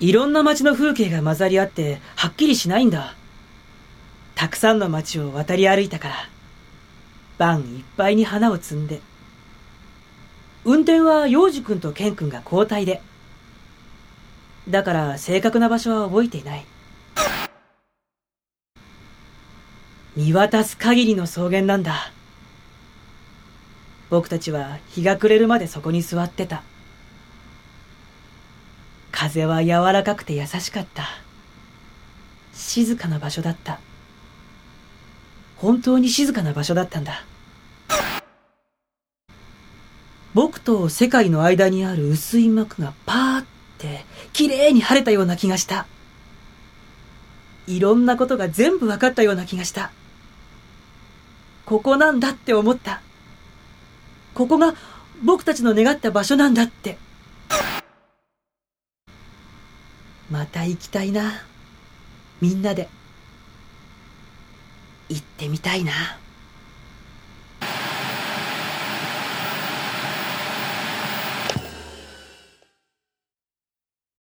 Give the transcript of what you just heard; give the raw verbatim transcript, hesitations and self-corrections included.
いろんな街の風景が混ざり合ってはっきりしないんだ。たくさんの街を渡り歩いたから。バンいっぱいに花を摘んで。運転は陽次君とケン君が交代で。だから正確な場所は覚えていない。見渡す限りの草原なんだ。僕たちは日が暮れるまでそこに座ってた。風は柔らかくて優しかった。静かな場所だった。本当に静かな場所だったんだ。僕と世界の間にある薄い膜がパーって綺麗に晴れたような気がした。いろんなことが全部分かったような気がした。ここなんだって思った。ここが僕たちの願った場所なんだって。また行きたいな。みんなで行ってみたいな。